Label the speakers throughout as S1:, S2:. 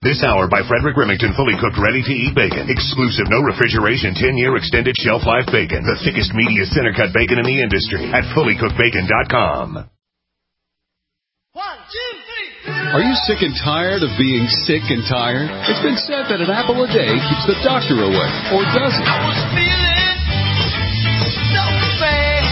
S1: This hour by Frederick Remington, fully cooked, ready-to-eat bacon. Exclusive, no refrigeration, 10-year extended shelf life bacon. The thickest, meatiest center-cut bacon in the industry at fullycookedbacon.com.
S2: 1, 2, 3.
S3: Are you sick and tired of being sick and tired? It's been said that an apple a day keeps the doctor away, or does it?
S2: I was feeling so bad.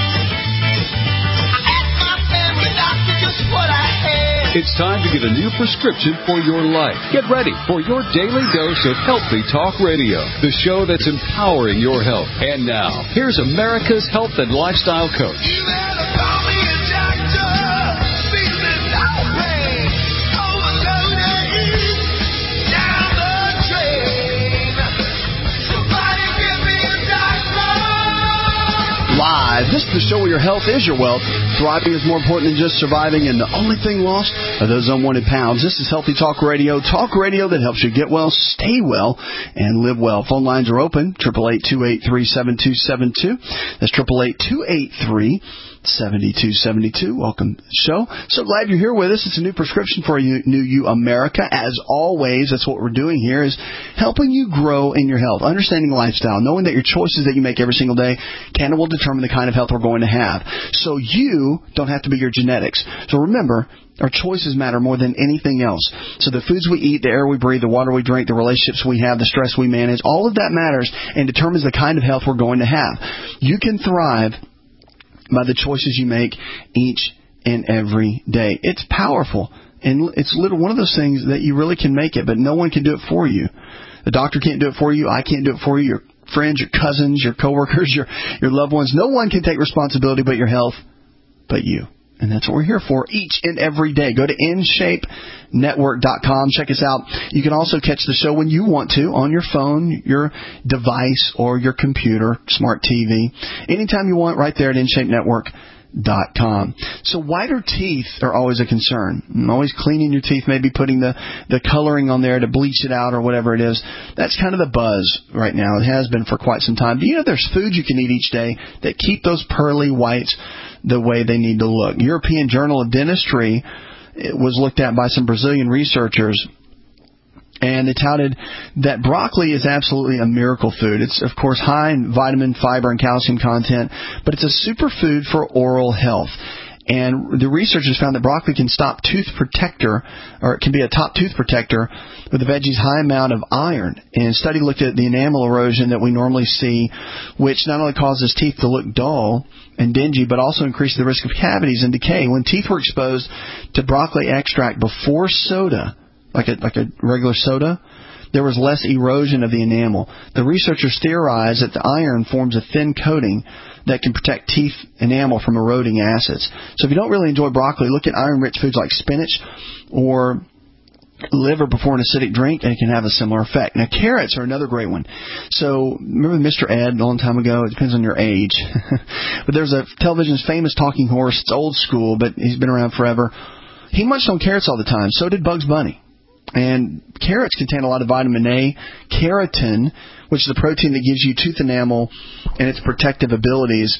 S2: I asked my family doctor just what I had.
S3: It's time to get a new prescription for your life. Get ready for your daily dose of Healthy Talk Radio, the show that's empowering your health. And now, here's America's health and lifestyle coach.
S2: You better call me a doctor. Feeling irate. Overloaded. Down the drain. Somebody give me a doctor.
S4: Live. This is the show where your health is your wealth. Thriving is more important than just surviving, and the only thing lost are those unwanted pounds. This is Healthy Talk Radio that helps you get well, stay well, and live well. Phone lines are open, 888-283-7272. That's 888-283-7272. Welcome to the show. So glad you're here with us. It's a new prescription for you, America. As always, that's what we're doing here, is helping you grow in your health, understanding lifestyle, knowing that your choices that you make every single day can and will determine the kind of health we're going to have. So you don't have to be your genetics. So remember, our choices matter more than anything else. So the foods we eat, the air we breathe, the water we drink, the relationships we have, the stress we manage, all of that matters and determines the kind of health we're going to have. You can thrive by the choices you make each and every day. It's powerful. And it's one of those things that you really can make it, but no one can do it for you. The doctor can't do it for you. I can't do it for you. Your friends, your cousins, your coworkers, your loved ones. No one can take responsibility but your health, but you. And that's what we're here for each and every day. Go to InShapeNetwork.com. Check us out. You can also catch the show when you want to on your phone, your device, or your computer, smart TV. Anytime you want, right there at InShapeNetwork.com. So whiter teeth are always a concern. Always cleaning your teeth, maybe putting the coloring on there to bleach it out or whatever it is. That's kind of the buzz right now. It has been for quite some time. Do you know there's foods you can eat each day that keep those pearly whites the way they need to look? European Journal of Dentistry was looked at by some Brazilian researchers, and they touted that broccoli is absolutely a miracle food. It's, of course, high in vitamin, fiber, and calcium content, but it's a superfood for oral health. And the researchers found that broccoli can stop tooth protector, or it can be a top tooth protector with the veggie's high amount of iron. And a study looked at the enamel erosion that we normally see, which not only causes teeth to look dull and dingy, but also increases the risk of cavities and decay. When teeth were exposed to broccoli extract before soda, like a regular soda, there was less erosion of the enamel. The researchers theorized that the iron forms a thin coating that can protect teeth enamel from eroding acids. So if you don't really enjoy broccoli, look at iron-rich foods like spinach or liver before an acidic drink, and it can have a similar effect. Now, carrots are another great one. So remember Mr. Ed a long time ago? It depends on your age. But there's a television's famous talking horse. It's old school, but he's been around forever. He munched on carrots all the time. So did Bugs Bunny. And carrots contain a lot of vitamin A, keratin, which is the protein that gives you tooth enamel and its protective abilities,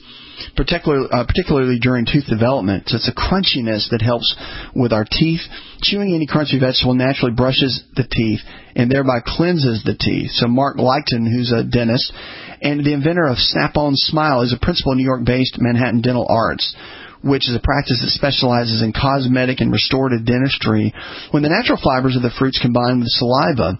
S4: particularly during tooth development. So it's a crunchiness that helps with our teeth. Chewing any crunchy vegetable naturally brushes the teeth and thereby cleanses the teeth. So Mark Leighton, who's a dentist and the inventor of Snap-on Smile, is a principal in New York-based Manhattan Dental Arts, which is a practice that specializes in cosmetic and restorative dentistry. When the natural fibers of the fruits combine with saliva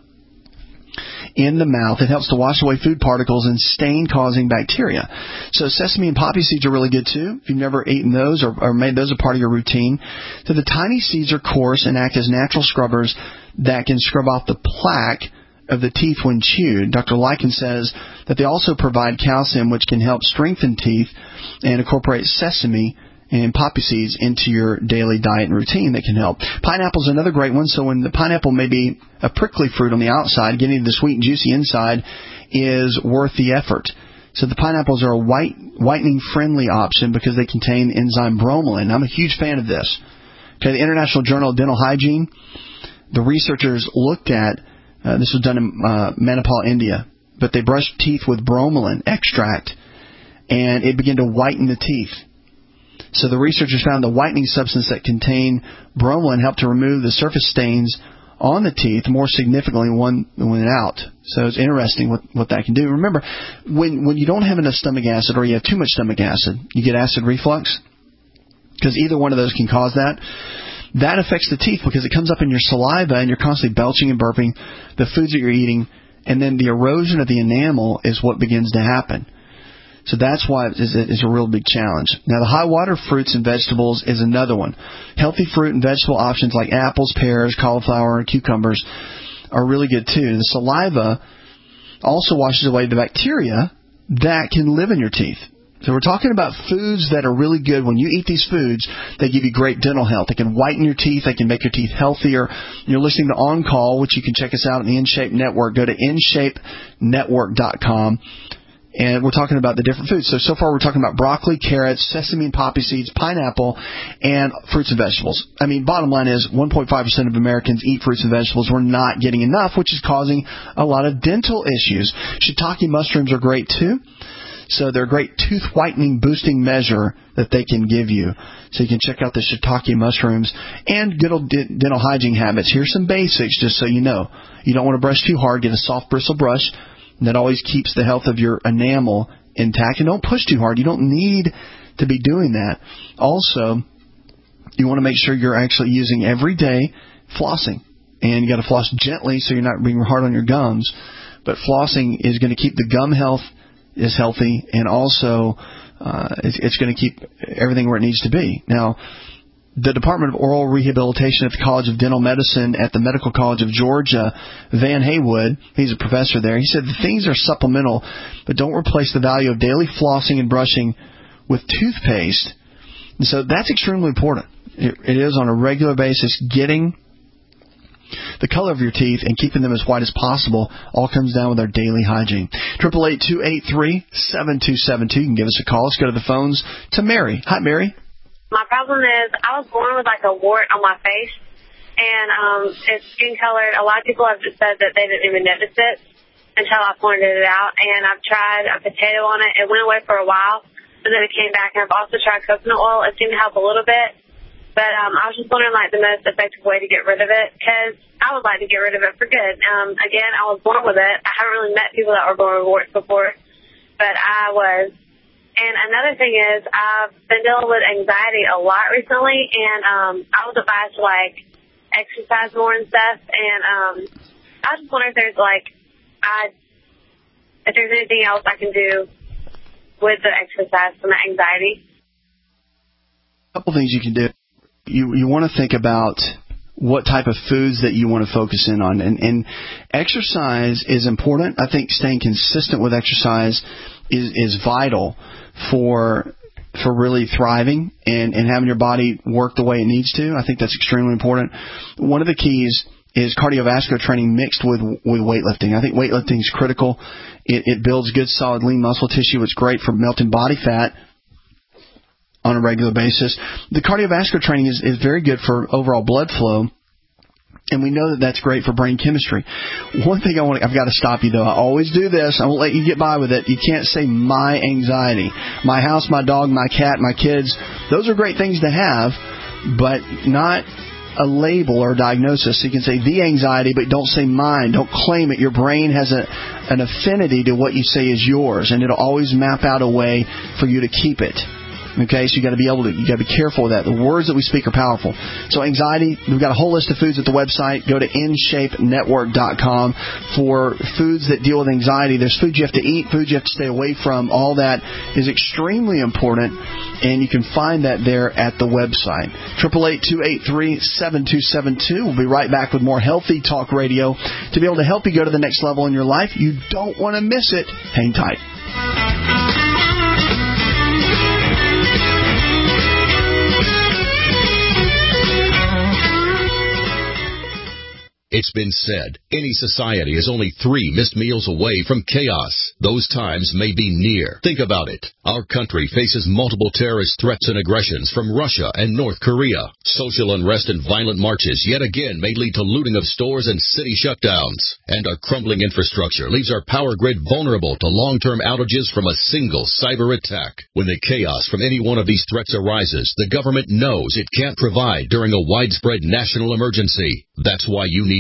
S4: in the mouth, it helps to wash away food particles and stain-causing bacteria. So sesame and poppy seeds are really good, too, if you've never eaten those or made those a part of your routine. So the tiny seeds are coarse and act as natural scrubbers that can scrub off the plaque of the teeth when chewed. Dr. Lycan says that they also provide calcium, which can help strengthen teeth, and incorporate sesame and poppy seeds into your daily diet and routine that can help. Pineapple is another great one. So when the pineapple may be a prickly fruit on the outside, getting the sweet and juicy inside is worth the effort. So the pineapples are a whitening-friendly option because they contain enzyme bromelain. I'm a huge fan of this. Okay, the International Journal of Dental Hygiene, the researchers looked at, this was done in Manipal, India, but they brushed teeth with bromelain extract, and it began to whiten the teeth. So the researchers found the whitening substance that contained bromelain helped to remove the surface stains on the teeth, the more significantly one went out. So it's interesting what that can do. Remember, when you don't have enough stomach acid or you have too much stomach acid, you get acid reflux, because either one of those can cause that. That affects the teeth because it comes up in your saliva and you're constantly belching and burping the foods that you're eating, and then the erosion of the enamel is what begins to happen. So that's why it's a real big challenge. Now, the high water fruits and vegetables is another one. Healthy fruit and vegetable options like apples, pears, cauliflower, and cucumbers are really good too. The saliva also washes away the bacteria that can live in your teeth. So we're talking about foods that are really good. When you eat these foods, they give you great dental health. They can whiten your teeth. They can make your teeth healthier. You're listening to On Call, which you can check us out on the InShape Network. Go to InShapeNetwork.com. And we're talking about the different foods. So far we're talking about broccoli, carrots, sesame and poppy seeds, pineapple, and fruits and vegetables. I mean, bottom line is 1.5% of Americans eat fruits and vegetables. We're not getting enough, which is causing a lot of dental issues. Shiitake mushrooms are great, too. So they're a great tooth whitening boosting measure that they can give you. So you can check out the shiitake mushrooms and good old dental hygiene habits. Here's some basics just so you know. You don't want to brush too hard. Get a soft bristle brush. That always keeps the health of your enamel intact. And don't push too hard. You don't need to be doing that. Also, you want to make sure you're actually using everyday flossing. And you got to floss gently so you're not being hard on your gums. But flossing is going to keep the gum health is healthy, and also it's going to keep everything where it needs to be. Now, the Department of Oral Rehabilitation at the College of Dental Medicine at the Medical College of Georgia, Van Haywood, he's a professor there, he said the things are supplemental, but don't replace the value of daily flossing and brushing with toothpaste. And so that's extremely important. It is on a regular basis. Getting the color of your teeth and keeping them as white as possible all comes down with our daily hygiene. 888-283-7272. You can give us a call. Let's go to the phones to Mary. Hi, Mary.
S5: My problem is I was born with like a wart on my face, and it's skin colored. A lot of people have said that they didn't even notice it until I pointed it out, and I've tried a potato on it. It went away for a while, but then it came back, and I've also tried coconut oil. It seemed to help a little bit, but I was just wondering like the most effective way to get rid of it, because I would like to get rid of it for good. Again, I was born with it. I haven't really met people that were born with warts before, but I was. And another thing is I've been dealing with anxiety a lot recently, and I was advised to, like, exercise more and stuff. And I just wonder if there's, like, if there's anything else I can do with the exercise and the anxiety.
S4: A couple things you can do. You want to think about what type of foods that you want to focus in on. And exercise is important. I think staying consistent with exercise is vital for really thriving and having your body work the way it needs to. I think that's extremely important. One of the keys is cardiovascular training mixed with weightlifting. I think weightlifting is critical. It builds good, solid, lean muscle tissue. It's great for melting body fat on a regular basis. The cardiovascular training is very good for overall blood flow. And we know that that's great for brain chemistry. One thing I've got to stop you, though. I always do this. I won't let you get by with it. You can't say my anxiety. My house, my dog, my cat, my kids. Those are great things to have, but not a label or diagnosis. So you can say the anxiety, but don't say mine. Don't claim it. Your brain has an affinity to what you say is yours, and it'll always map out a way for you to keep it. Okay, so you got to be careful with that. The words that we speak are powerful. So anxiety, we've got a whole list of foods at the website. Go to InShapeNetwork.com for foods that deal with anxiety. There's foods you have to eat, foods you have to stay away from. All that is extremely important, and you can find that there at the website. 888-283-7272. We'll be right back with more Healthy Talk Radio to be able to help you go to the next level in your life. You don't want to miss it. Hang tight.
S6: It's been said, any society is only 3 missed meals away from chaos. Those times may be near. Think about it. Our country faces multiple terrorist threats and aggressions from Russia and North Korea. Social unrest and violent marches yet again may lead to looting of stores and city shutdowns. And our crumbling infrastructure leaves our power grid vulnerable to long-term outages from a single cyber attack. When the chaos from any one of these threats arises, the government knows it can't provide during a widespread national emergency. That's why you need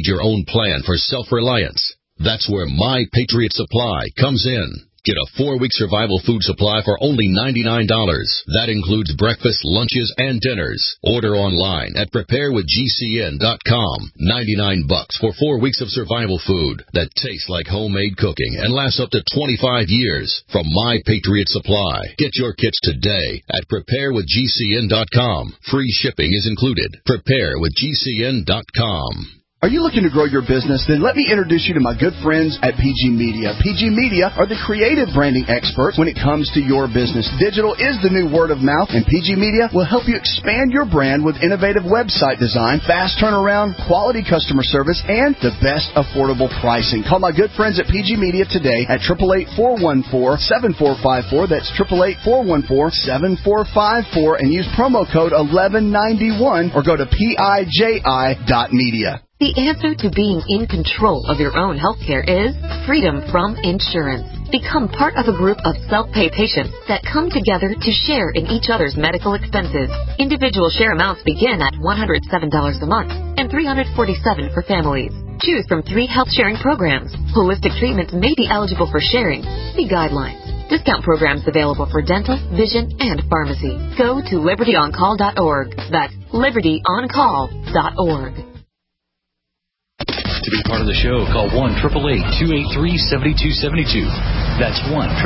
S6: your own plan for self-reliance. That's where My Patriot Supply comes in. Get a 4-week survival food supply for only $99. That includes breakfast, lunches, and dinners. Order online at preparewithgcn.com. $99 for 4 weeks of survival food that tastes like homemade cooking and lasts up to 25 years from My Patriot Supply. Get your kits today at preparewithgcn.com. Free shipping is included. Preparewithgcn.com.
S4: Are you looking to grow your business? Then let me introduce you to my good friends at PG Media. PG Media are the creative branding experts when it comes to your business. Digital is the new word of mouth, and PG Media will help you expand your brand with innovative website design, fast turnaround, quality customer service, and the best affordable pricing. Call my good friends at PG Media today at 888-414-7454. That's 888-414-7454, and use promo code 1191 or go to PIJI.media.
S7: The answer to being in control of your own healthcare is freedom from insurance. Become part of a group of self-pay patients that come together to share in each other's medical expenses. Individual share amounts begin at $107 a month and $347 for families. Choose from 3 health-sharing programs. Holistic treatments may be eligible for sharing. See guidelines. Discount programs available for dental, vision, and pharmacy. Go to libertyoncall.org. That's libertyoncall.org.
S8: To be part of the show, call 1-888-283-7272. That's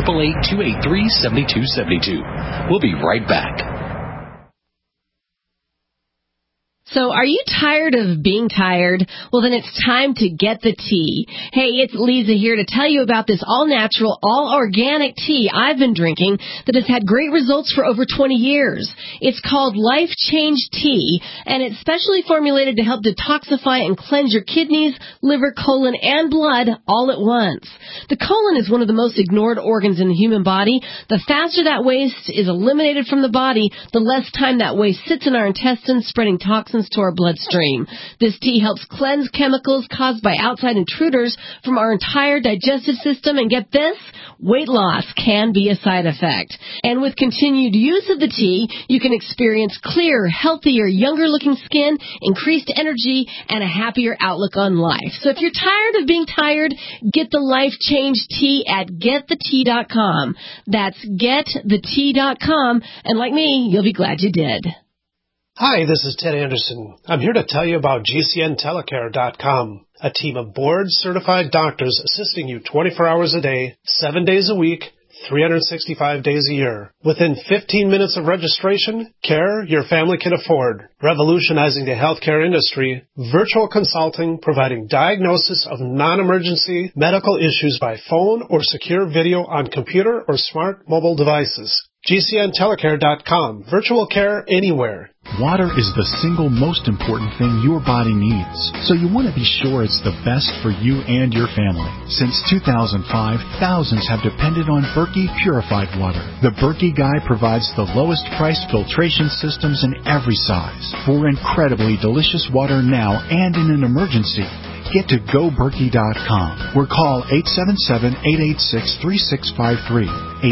S8: 1-888-283-7272. We'll be right back.
S9: So are you tired of being tired? Well, then it's time to get the tea. Hey, it's Lisa here to tell you about this all-natural, all-organic tea I've been drinking that has had great results for over 20 years. It's called Life Change Tea, and it's specially formulated to help detoxify and cleanse your kidneys, liver, colon, and blood all at once. The colon is one of the most ignored organs in the human body. The faster that waste is eliminated from the body, the less time that waste sits in our intestines, spreading toxins to our bloodstream. This tea helps cleanse chemicals caused by outside intruders from our entire digestive system, and get this, weight loss can be a side effect. And with continued use of the tea, you can experience clearer, healthier, younger-looking skin, increased energy, and a happier outlook on life. So if you're tired of being tired, get the Life Change Tea at getthetea.com. That's getthetea.com, and like me, you'll be glad you did.
S10: Hi, this is Ted Anderson. I'm here to tell you about GCNtelecare.com, a team of board-certified doctors assisting you 24 hours a day, 7 days a week, 365 days a year. Within 15 minutes of registration, care your family can afford. Revolutionizing the healthcare industry, virtual consulting providing diagnosis of non-emergency medical issues by phone or secure video on computer or smart mobile devices. GCNtelecare.com. Virtual care anywhere.
S11: Water is the single most important thing your body needs, so you want to be sure it's the best for you and your family. Since 2005, thousands have depended on Berkey purified water. The Berkey Guy provides the lowest priced filtration systems in every size for incredibly delicious water now and in an emergency. Get to GoBerkey.com or call 877-886-3653.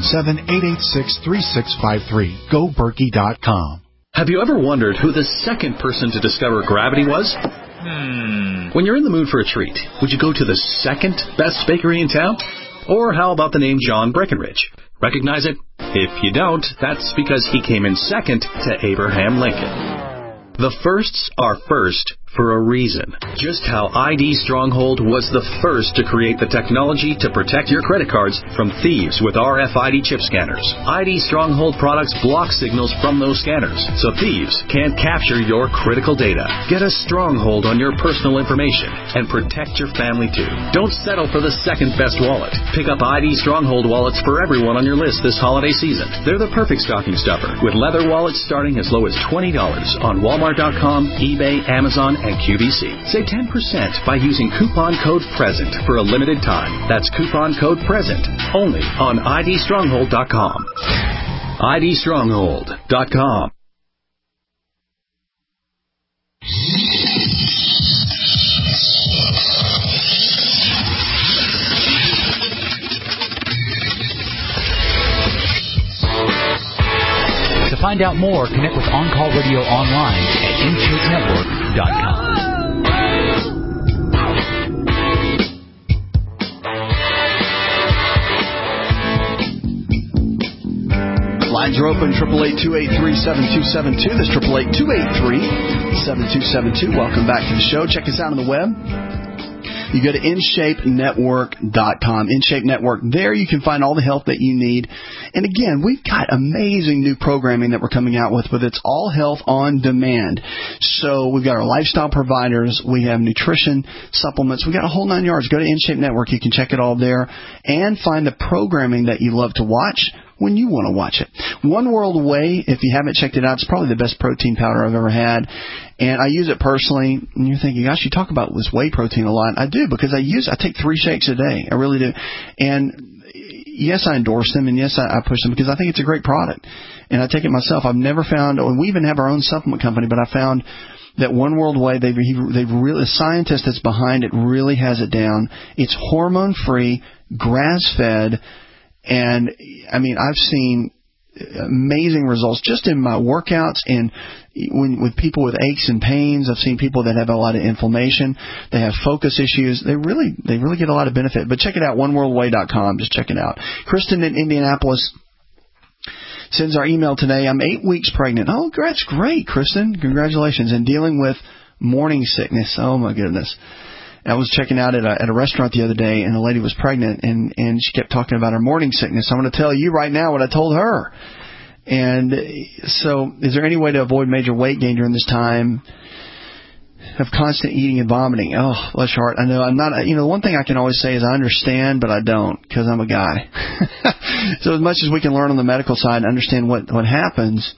S11: 877-886-3653. GoBerkey.com.
S12: Have you ever wondered who the second person to discover gravity was? When you're in the mood for a treat, would you go to the second best bakery in town? Or how about the name John Breckenridge? Recognize it? If you don't, that's because he came in second to Abraham Lincoln. The firsts are first for a reason. Just how ID Stronghold was the first to create the technology to protect your credit cards from thieves with RFID chip scanners. ID Stronghold products block signals from those scanners, so thieves can't capture your critical data. Get a stronghold on your personal information and protect your family too. Don't settle for the second best wallet. Pick up ID Stronghold wallets for everyone on your list this holiday season. They're the perfect stocking stuffer, with leather wallets starting as low as $20 on Walmart.com, eBay, Amazon, and QVC. Save 10% by using coupon code PRESENT for a limited time. That's coupon code PRESENT only on IDStronghold.com. IDStronghold.com.
S8: To find out more, connect with On Call Radio online at InShapeNetwork.com.
S4: are open, 888-283-7272. That's 888-283-7272. Welcome back to the show. Check us out on the web. You go to InShapeNetwork.com. InShape Network. There you can find all the help that you need. And again, we've got amazing new programming that we're coming out with, but it's all health on demand. So we've got our lifestyle providers. We have nutrition supplements. We've got a whole 9 yards. Go to InShape Network. You can check it all there and find the programming that you love to watch when you want to watch it. One World Whey, if you haven't checked it out, it's probably the best protein powder I've ever had. And I use it personally. And you're thinking, gosh, you talk about this whey protein a lot. I do, because I take 3 shakes a day. I really do. And yes, I endorse them, and yes, I push them because I think it's a great product. And I take it myself. I've never found, and we even have our own supplement company, but I found that One World Whey, they've really, the scientist that's behind it really has it down. It's hormone-free, grass-fed, and I mean, I've seen amazing results just in my workouts and with people with aches and pains. I've seen people that have a lot of inflammation. They have focus issues. They really get a lot of benefit. But check it out, oneworldwhey.com. Just check it out. Kristen in Indianapolis sends our email today. I'm 8 weeks pregnant. Oh, that's great, Kristen. Congratulations. And dealing with morning sickness. Oh, my goodness. I was checking out at a restaurant the other day, and a lady was pregnant, and she kept talking about her morning sickness. I'm going to tell you right now what I told her. And so is there any way to avoid major weight gain during this time of constant eating and vomiting? Oh, bless your heart. I know I'm not, the one thing I can always say is I understand, but I don't, because I'm a guy. So as much as we can learn on the medical side and understand what happens,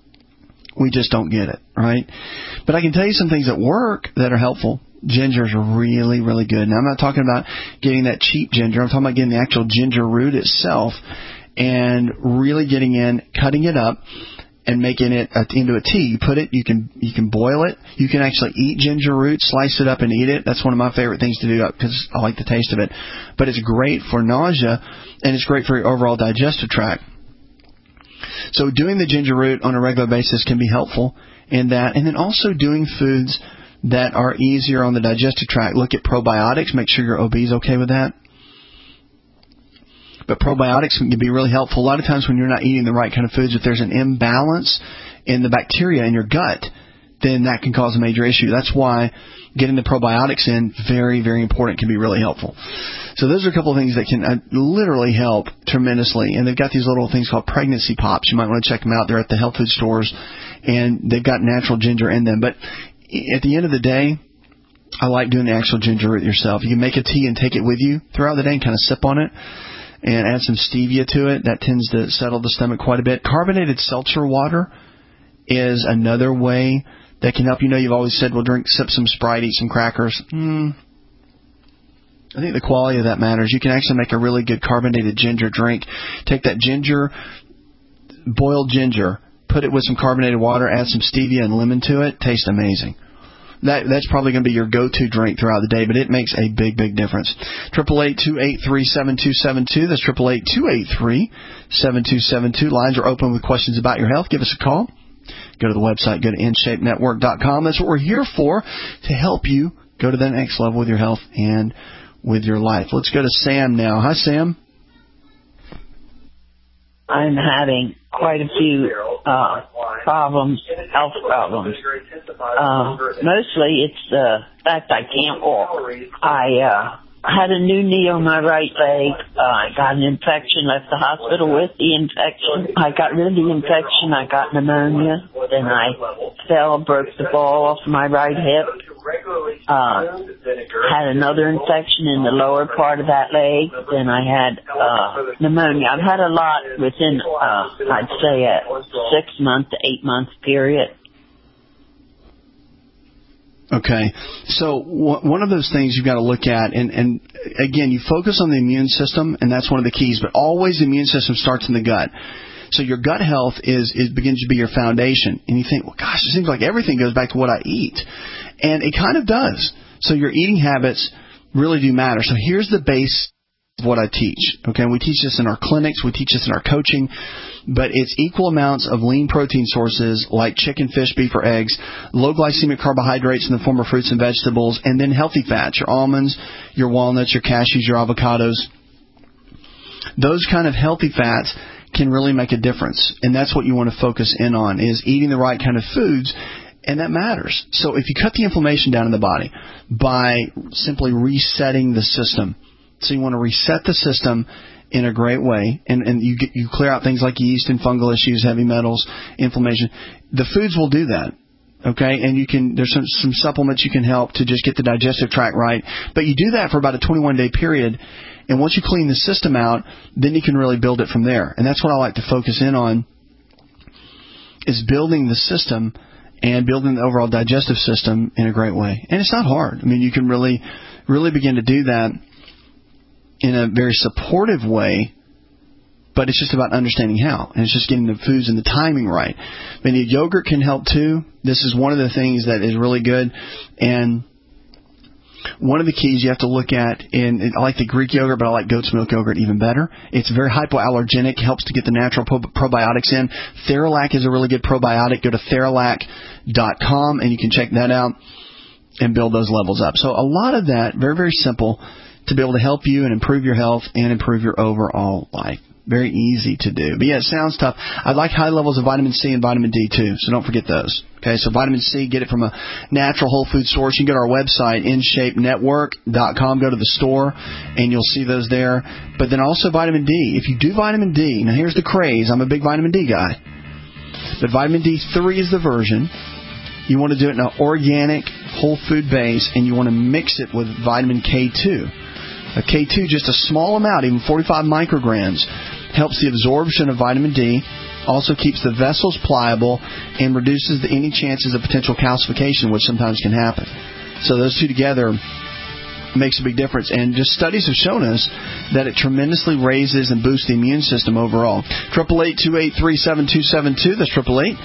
S4: we just don't get it, right? But I can tell you some things that work that are helpful. Ginger is really, really good. Now, I'm not talking about getting that cheap ginger. I'm talking about getting the actual ginger root itself and really getting in, cutting it up, and making it into a tea. You can boil it. You can actually eat ginger root, slice it up and eat it. That's one of my favorite things to do because I like the taste of it. But it's great for nausea, and it's great for your overall digestive tract. So doing the ginger root on a regular basis can be helpful in that. And then also doing foods that are easier on the digestive tract. Look at probiotics. Make sure your OB is okay with that. But probiotics can be really helpful. A lot of times when you're not eating the right kind of foods, if there's an imbalance in the bacteria in your gut, then that can cause a major issue. That's why getting the probiotics in, very, very important, can be really helpful. So those are a couple of things that can literally help tremendously. And they've got these little things called pregnancy pops. You might want to check them out. They're at the health food stores, and they've got natural ginger in them. But at the end of the day, I like doing the actual ginger root yourself. You can make a tea and take it with you throughout the day and kind of sip on it and add some stevia to it. That tends to settle the stomach quite a bit. Carbonated seltzer water is another way that can help. You've always said, well, sip some Sprite, eat some crackers. I think the quality of that matters. You can actually make a really good carbonated ginger drink. Take that ginger, boiled ginger, put it with some carbonated water, add some stevia and lemon to it. Tastes amazing. That's probably going to be your go-to drink throughout the day, but it makes a big, big difference. 888-283-7272. That's 888-283-7272. Lines are open with questions about your health. Give us a call. Go to the website. Go to InShapeNetwork.com. That's what we're here for, to help you go to the next level with your health and with your life. Let's go to Sam now. Hi, Sam.
S13: I'm having quite a few problems, health problems. Mostly it's the fact I can't walk. I had a new knee on my right leg. I got an infection, left the hospital with the infection. I got rid of the infection. I got pneumonia. Then I fell, broke the ball off my right hip. Had another infection in the lower part of that leg. Then I had pneumonia. I've had a lot within, I'd say, a 6 month to 8 month period.
S4: Okay, so one of those things you've got to look at, and again, you focus on the immune system, and that's one of the keys, but always the immune system starts in the gut. So your gut health begins to be your foundation, and you think, well, gosh, it seems like everything goes back to what I eat, and it kind of does. So your eating habits really do matter. So here's the base of what I teach. Okay, we teach this in our clinics, we teach this in our coaching, but it's equal amounts of lean protein sources like chicken, fish, beef, or eggs, low glycemic carbohydrates in the form of fruits and vegetables, and then healthy fats, your almonds, your walnuts, your cashews, your avocados. Those kind of healthy fats can really make a difference. And that's what you want to focus in on, is eating the right kind of foods. And that matters. So if you cut the inflammation down in the body by simply resetting the system, so you want to reset the system in a great way, and you clear out things like yeast and fungal issues, heavy metals, inflammation. The foods will do that. Okay, and there's some supplements you can help to just get the digestive tract right. But you do that for about a 21-day period, and once you clean the system out, then you can really build it from there. And that's what I like to focus in on, is building the system and building the overall digestive system in a great way. And it's not hard. I mean, you can really, really begin to do that in a very supportive way, but it's just about understanding how. And it's just getting the foods and the timing right. Maybe yogurt can help too. This is one of the things that is really good. And one of the keys you have to look at, I like the Greek yogurt, but I like goat's milk yogurt even better. It's very hypoallergenic, helps to get the natural probiotics in. Theralac is a really good probiotic. Go to Theralac.com and you can check that out and build those levels up. So a lot of that, very, very simple to be able to help you and improve your health and improve your overall life. Very easy to do. But yeah, it sounds tough. I'd like high levels of vitamin C and vitamin D too, so don't forget those. Okay, so vitamin C, get it from a natural whole food source. You can go to our website, InShapeNetwork.com, go to the store, and you'll see those there. But then also vitamin D. If you do vitamin D, now here's the craze. I'm a big vitamin D guy. But vitamin D3 is the version. You want to do it in an organic whole food base, and you want to mix it with vitamin K2. K2, just a small amount, even 45 micrograms, helps the absorption of vitamin D, also keeps the vessels pliable, and reduces any chances of potential calcification, which sometimes can happen. So those two together makes a big difference. And just studies have shown us that it tremendously raises and boosts the immune system overall. 888-283-7272. That's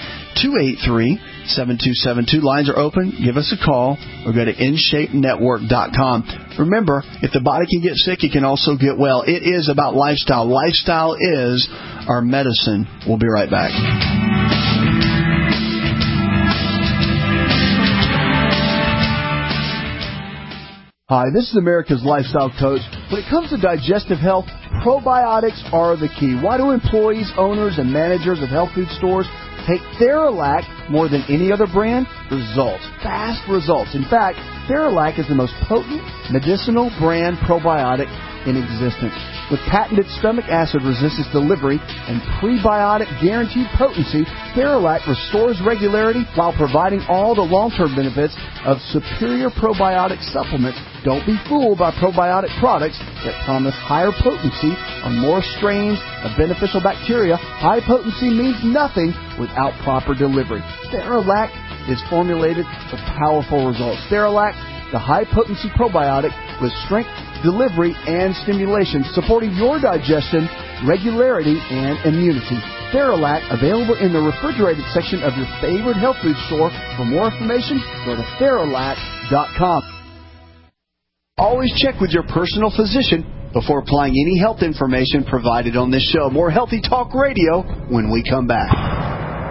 S4: 888-283-7272. Lines are open. Give us a call or go to InShapeNetwork.com. Remember, if the body can get sick, it can also get well. It is about lifestyle. Lifestyle is our medicine. We'll be right back. Hi, this is America's Lifestyle Coach. When it comes to digestive health, probiotics are the key. Why do employees, owners, and managers of health food stores take Theralac more than any other brand? Results. Fast results. In fact, Theralac is the most potent medicinal brand probiotic in existence. With patented stomach acid resistance delivery and prebiotic guaranteed potency, Theralac restores regularity while providing all the long-term benefits of superior probiotic supplements. Don't be fooled by probiotic products that promise higher potency on more strains of beneficial bacteria. High potency means nothing without proper delivery. Theralac is formulated for powerful results. Theralac, the high-potency probiotic with strength, delivery, and stimulation, supporting your digestion, regularity, and immunity. Theralac, available in the refrigerated section of your favorite health food store. For more information, go to Theralac.com. Always check with your personal physician before applying any health information provided on this show. More Healthy Talk Radio when we come back.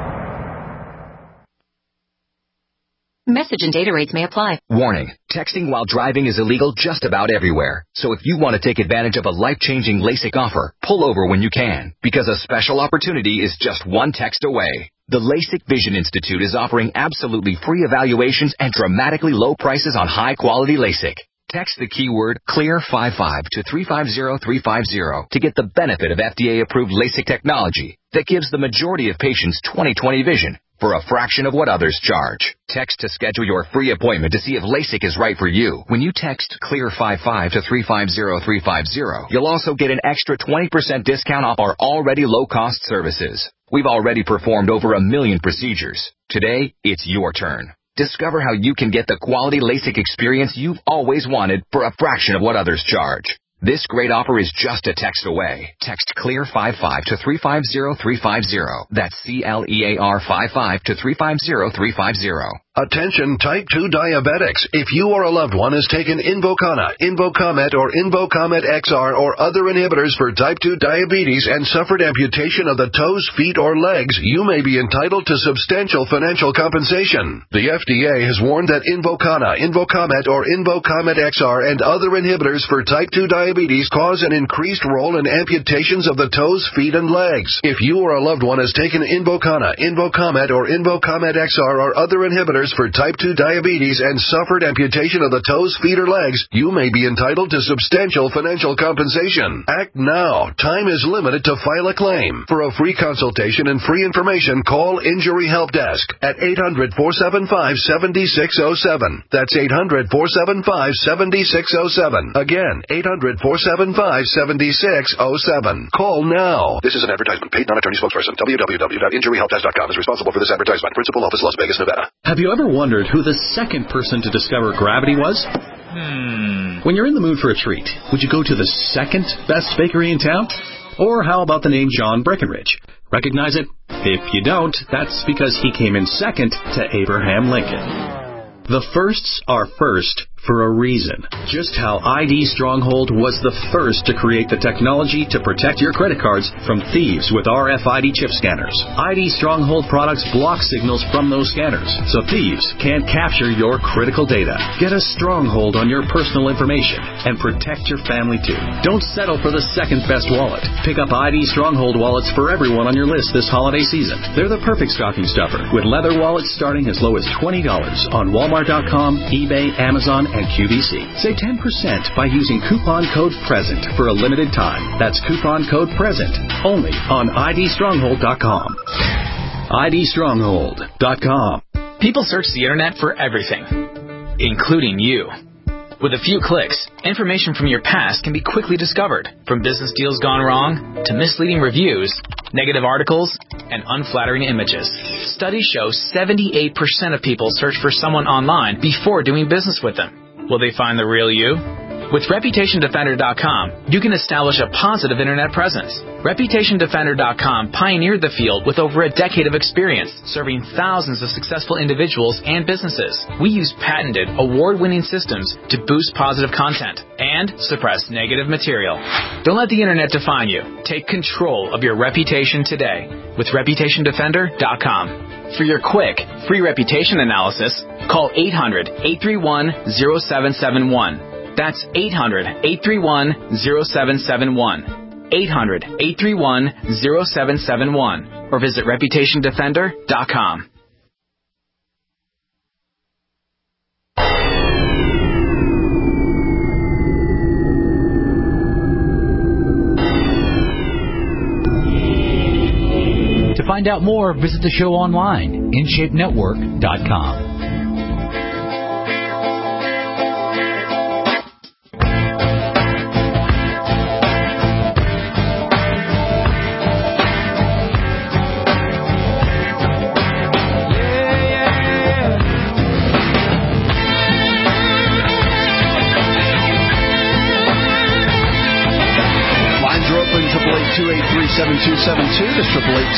S7: Message and data rates may apply.
S14: Warning, texting while driving is illegal just about everywhere. So if you want to take advantage of a life-changing LASIK offer, pull over when you can, because a special opportunity is just one text away. The LASIK Vision Institute is offering absolutely free evaluations and dramatically low prices on high-quality LASIK. Text the keyword CLEAR55 to 350350 to get the benefit of FDA-approved LASIK technology that gives the majority of patients 20/20 vision for a fraction of what others charge. Text to schedule your free appointment to see if LASIK is right for you. When you text CLEAR55 to 350350, you'll also get an extra 20% discount off our already low-cost services. We've already performed over 1 million procedures. Today, it's your turn. Discover how you can get the quality LASIK experience you've always wanted for a fraction of what others charge. This great offer is just a text away. Text CLEAR55 to 350350. That's CLEAR55 to 350350.
S15: Attention type 2 diabetics. If you or a loved one has taken Invokana, Invokamet, or Invokamet XR or other inhibitors for type 2 diabetes and suffered amputation of the toes, feet, or legs, you may be entitled to substantial financial compensation. The FDA has warned that Invokana, Invokamet, or Invokamet XR and other inhibitors for type 2 diabetes cause an increased role in amputations of the toes, feet, and legs. If you or a loved one has taken Invokana, Invokamet, or Invokamet XR or other inhibitors for type 2 diabetes and suffered amputation of the toes, feet, or legs, you may be entitled to substantial financial compensation. Act now. Time is limited to file a claim. For a free consultation and free information, call Injury Help Desk at 800-475-7607. That's 800-475-7607. Again, 800-475-7607. Call now. This is an advertisement. Paid non-attorney spokesperson. www.injuryhelpdesk.com is responsible for this advertisement. Principal office, Las Vegas, Nevada.
S12: Have you ever wondered who the second person to discover gravity was? When you're in the mood for a treat, would you go to the second best bakery in town? Or how about the name John Breckenridge? Recognize it? If you don't, that's because he came in second to Abraham Lincoln. The firsts are first for a reason. Just how ID Stronghold was the first to create the technology to protect your credit cards from thieves with RFID chip scanners. ID Stronghold products block signals from those scanners, so thieves can't capture your critical data. Get a stronghold on your personal information and protect your family too. Don't settle for the second best wallet. Pick up ID Stronghold wallets for everyone on your list this holiday season. They're the perfect stocking stuffer, with leather wallets starting as low as $20 on Walmart.com, eBay, Amazon, and QVC. Save 10% by using coupon code PRESENT for a limited time. That's coupon code PRESENT only on IDStronghold.com. IDStronghold.com.
S16: People search the internet for everything, including you. With a few clicks, information from your past can be quickly discovered, from business deals gone wrong to misleading reviews, negative articles, and unflattering images. Studies show 78% of people search for someone online before doing business with them. Will they find the real you? With ReputationDefender.com, you can establish a positive internet presence. ReputationDefender.com pioneered the field with over a decade of experience, serving thousands of successful individuals and businesses. We use patented, award-winning systems to boost positive content and suppress negative material. Don't let the internet define you. Take control of your reputation today with ReputationDefender.com. For your quick, free reputation analysis, call 800-831-0771. That's 800-831-0771. 800-831-0771. Or visit ReputationDefender.com.
S8: To find out more, visit the show online, InShapeNetwork.com.
S4: Lines are open, 888-283-7272. That's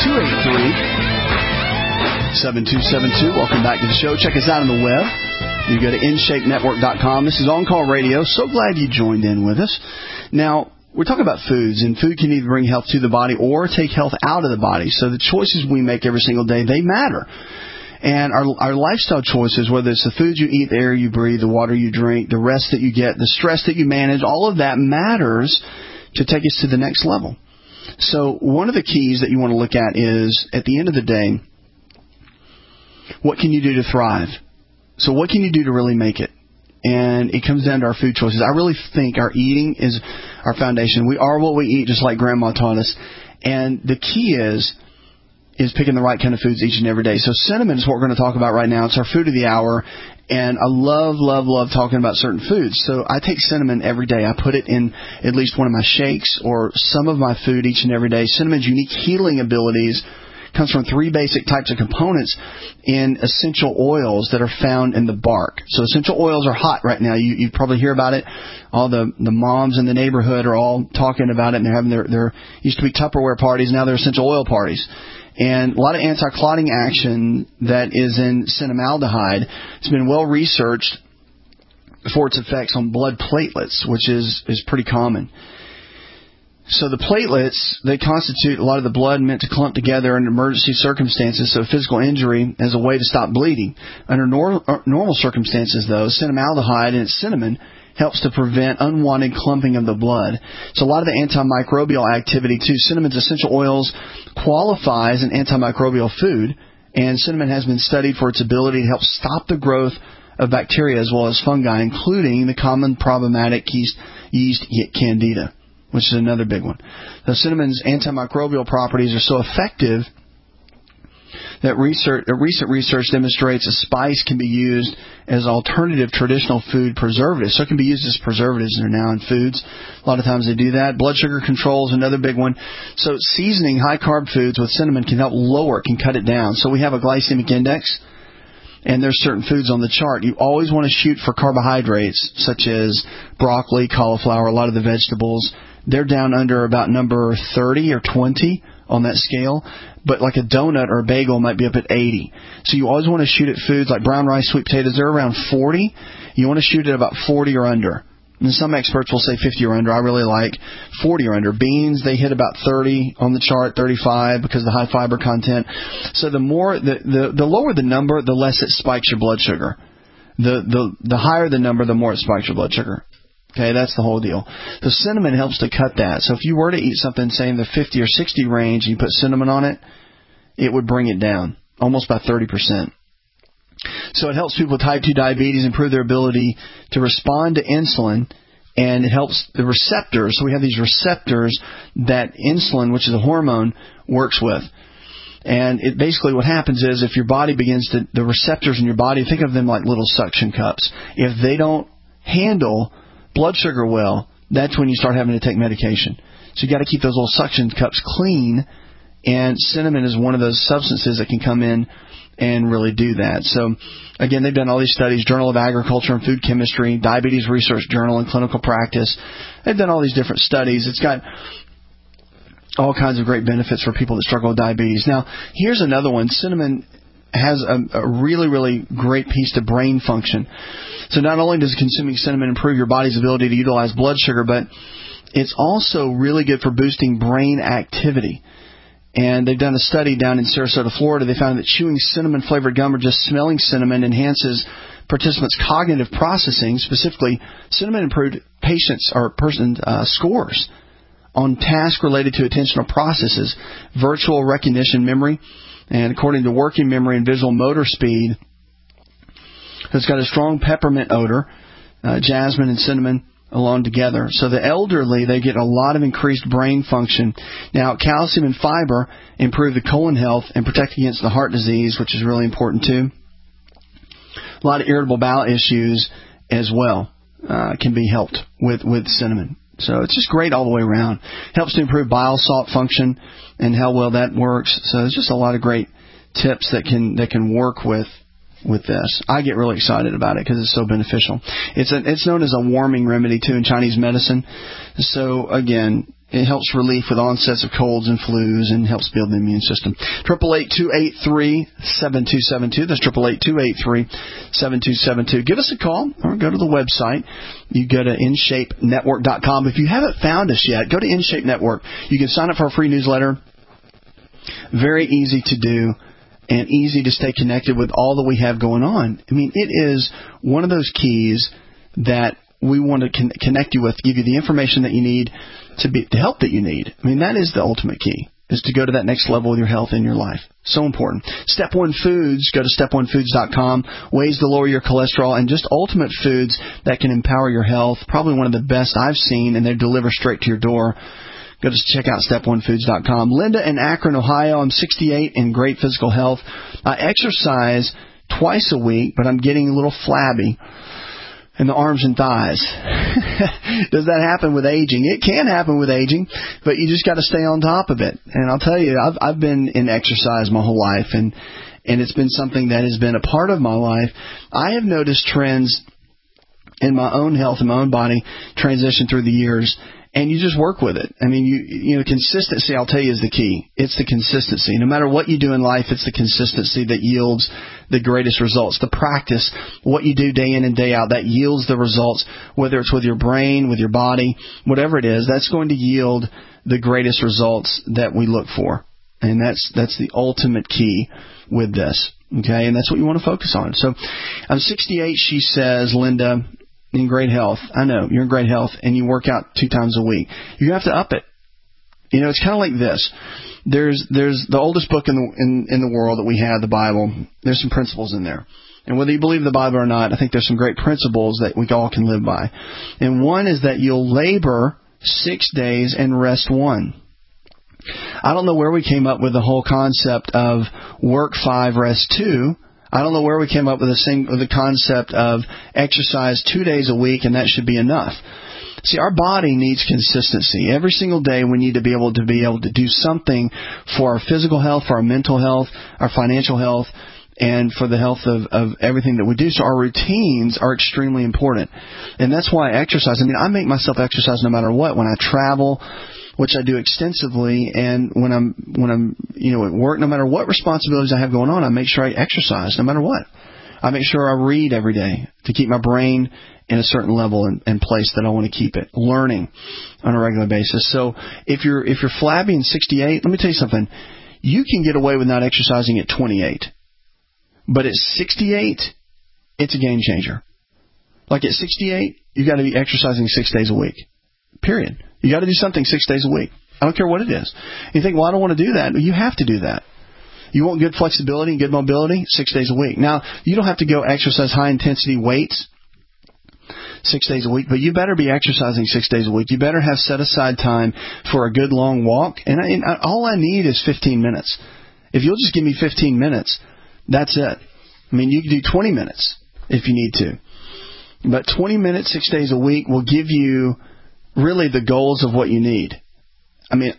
S4: 888-283-7272. Welcome back to the show. Check us out on the web. You go to InShapeNetwork.com. This is On Call Radio. So glad you joined in with us. Now, we're talking about foods, and food can either bring health to the body or take health out of the body. So the choices we make every single day, they matter. And our lifestyle choices, whether it's the food you eat, the air you breathe, the water you drink, the rest that you get, the stress that you manage, all of that matters to take us to the next level. So one of the keys that you want to look at is, at the end of the day, what can you do to thrive? So what can you do to really make it? And it comes down to our food choices. I really think our eating is our foundation. We are what we eat, just like Grandma taught us. And the key is picking the right kind of foods each and every day. So cinnamon is what we're going to talk about right now. It's our food of the hour. And I love talking about certain foods. So I take cinnamon every day. I put it in at least one of my shakes or some of my food each and every day. Cinnamon's unique healing abilities comes from 3 basic types of components in essential oils that are found in the bark. So essential oils are hot right now. You probably hear about it. All the moms in the neighborhood are all talking about it, and they're having their used to be Tupperware parties, now they're essential oil parties. And a lot of anti-clotting action that is in cinnamaldehyde. It's been well researched for its effects on blood platelets, which is pretty common. So the platelets, they constitute a lot of the blood meant to clump together in emergency circumstances, so physical injury as a way to stop bleeding. Under normal circumstances, though, cinnamaldehyde and its cinnamon helps to prevent unwanted clumping of the blood. So a lot of the antimicrobial activity, too. Cinnamon's essential oils qualify as an antimicrobial food, and cinnamon has been studied for its ability to help stop the growth of bacteria as well as fungi, including the common problematic yeast candida, which is another big one. The cinnamon's antimicrobial properties are so effective that recent research demonstrates a spice can be used as alternative traditional food preservatives. So it can be used as preservatives that are now in foods. A lot of times they do that. Blood sugar control is another big one. So seasoning high-carb foods with cinnamon can help lower it, can cut it down. So we have a glycemic index, and there's certain foods on the chart. You always want to shoot for carbohydrates, such as broccoli, cauliflower, a lot of the vegetables. They're down under about number 30 or 20 on that scale, but like a donut or a bagel might be up at 80. So you always want to shoot at foods like brown rice, sweet potatoes. They're around 40. You want to shoot at about 40 or under. And some experts will say 50 or under. I really like 40 or under. Beans, they hit about 30 on the chart, 35 because of the high fiber content. So the more, the lower the number, the less it spikes your blood sugar. The higher the number, the more it spikes your blood sugar. Okay, that's the whole deal. The cinnamon helps to cut that. So if you were to eat something, say, in the 50 or 60 range, and you put cinnamon on it, it would bring it down almost by 30%. So it helps people with type 2 diabetes improve their ability to respond to insulin, and it helps the receptors. So we have these receptors that insulin, which is a hormone, works with. And it basically what happens is if your body begins to, the receptors in your body, think of them like little suction cups. If they don't handle blood sugar well, that's when you start having to take medication. So you got to keep those little suction cups clean, and cinnamon is one of those substances that can come in and really do that. So again, they've done all these studies, Journal of Agriculture and Food Chemistry, Diabetes Research Journal and Clinical Practice. They've done all these different studies. It's got all kinds of great benefits for people that struggle with diabetes. Now, here's another one. Cinnamon has a really, really great piece to brain function. So not only does consuming cinnamon improve your body's ability to utilize blood sugar, but it's also really good for boosting brain activity. And they've done a study down in Sarasota, Florida. They found that chewing cinnamon-flavored gum or just smelling cinnamon enhances participants' cognitive processing. Specifically, cinnamon improved patients' or person scores on tasks related to attentional processes, virtual recognition memory, and according to working memory and visual motor speed. It's got a strong peppermint odor, jasmine and cinnamon along together. So the elderly, they get a lot of increased brain function. Now, calcium and fiber improve the colon health and protect against the heart disease, which is really important too. A lot of irritable bowel issues as well can be helped with cinnamon. So it's just great all the way around. Helps to improve bile salt function and how well that works. So there's just a lot of great tips that can work with this. I get really excited about it because it's so beneficial. It's known as a warming remedy too in Chinese medicine. So again, it helps relief with onsets of colds and flus and helps build the immune system. 888-283-7272. That's 888-283-7272. Give us a call or go to the website. You go to InShapeNetwork.com. If you haven't found us yet, go to InShape Network. You can sign up for our free newsletter. Very easy to do and easy to stay connected with all that we have going on. I mean, it is one of those keys that we want to connect you with, give you the information that you need the help that you need. I mean, that is the ultimate key, is to go to that next level with your health in your life. So important. Step One Foods, go to StepOneFoods.com, ways to lower your cholesterol, and just ultimate foods that can empower your health. Probably one of the best I've seen, and they deliver straight to your door. Go to check out StepOneFoods.com. Linda in Akron, Ohio. I'm 68 in great physical health. I exercise twice a week, but I'm getting a little flabby. and the arms and thighs. Does that happen with aging? It can happen with aging, but you just got to stay on top of it. And I'll tell you, I've been in exercise my whole life, and it's been something that has been a part of my life. I have noticed trends in my own health and my own body transition through the years, and you just work with it. I mean, you know, consistency, I'll tell you, is the key. It's the consistency. No matter what you do in life, it's the consistency that yields the greatest results. The practice, what you do day in and day out, that yields the results, whether it's with your brain, with your body, whatever it is, that's going to yield the greatest results that we look for. And that's the ultimate key with this. Okay, and that's what you want to focus on. So I'm 68, she says, Linda, in great health. I know, you're in great health, and you work out 2 times a week. You have to up it. You know, it's kind of like this. There's the oldest book in the world that we have, the Bible. There's some principles in there. And whether you believe the Bible or not, I think there's some great principles that we all can live by. And one is that you'll labor 6 days and rest 1. I don't know where we came up with the whole concept of work 5, rest 2. I don't know where we came up with the concept of exercise 2 days a week, and that should be enough. See, our body needs consistency. Every single day we need to be able to do something for our physical health, for our mental health, our financial health, and for the health of everything that we do. So our routines are extremely important. And that's why I exercise. I mean, I make myself exercise no matter what. When I travel, which I do extensively, and when I'm at work, no matter what responsibilities I have going on, I make sure I exercise no matter what. I make sure I read every day to keep my brain in a certain level and place that I want to keep it, learning on a regular basis. So if you're flabby and 68, let me tell you something. You can get away with not exercising at 28. But at 68, it's a game changer. Like at 68, you got to be exercising 6 days a week. Period. You got to do something 6 days a week. I don't care what it is. You think, well, I don't want to do that. You have to do that. You want good flexibility and good mobility? 6 days a week. Now, you don't have to go exercise high-intensity weights 6 days a week, but you better be exercising 6 days a week. You better have set-aside time for a good long walk. And all I need is 15 minutes. If you'll just give me 15 minutes, that's it. I mean, you can do 20 minutes if you need to. But 20 minutes 6 days a week will give you really the goals of what you need. I mean,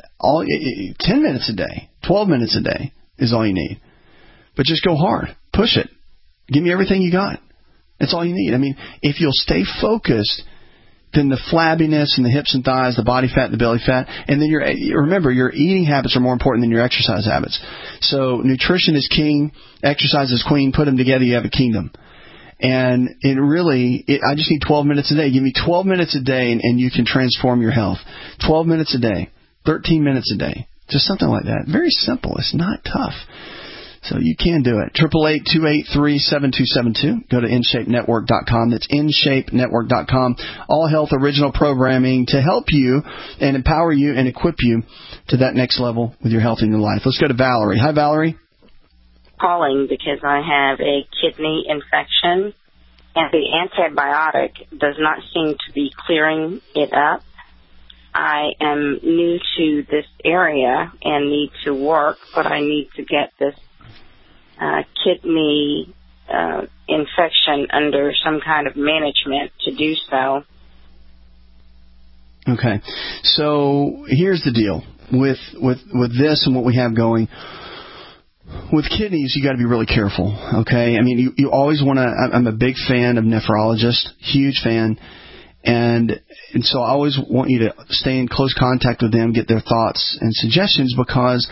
S4: 10 minutes a day, 12 minutes a day is all you need. But just go hard. Push it. Give me everything you got. That's all you need. I mean, if you'll stay focused, then the flabbiness and the hips and thighs, the body fat, the belly fat, and then remember, your eating habits are more important than your exercise habits. So nutrition is king, exercise is queen. Put them together, you have a kingdom. And I just need 12 minutes a day. Give me 12 minutes a day and you can transform your health. 12 minutes a day, 13 minutes a day, just something like that. Very simple. It's not tough. So you can do it. 888-283-7272. Go to InShapeNetwork.com. That's InShapeNetwork.com. All health original programming to help you and empower you and equip you to that next level with your health in your life. Let's go to Valerie. Hi, Valerie.
S17: Calling because I have a kidney infection, and the antibiotic does not seem to be clearing it up. I am new to this area and need to work, but I need to get this kidney infection under some kind of management to do so. Okay.
S4: So here's the deal with this and what we have going. With kidneys, you got to be really careful, okay? I mean, you always want to. I'm a big fan of nephrologists, huge fan, and so I always want you to stay in close contact with them, get their thoughts and suggestions, because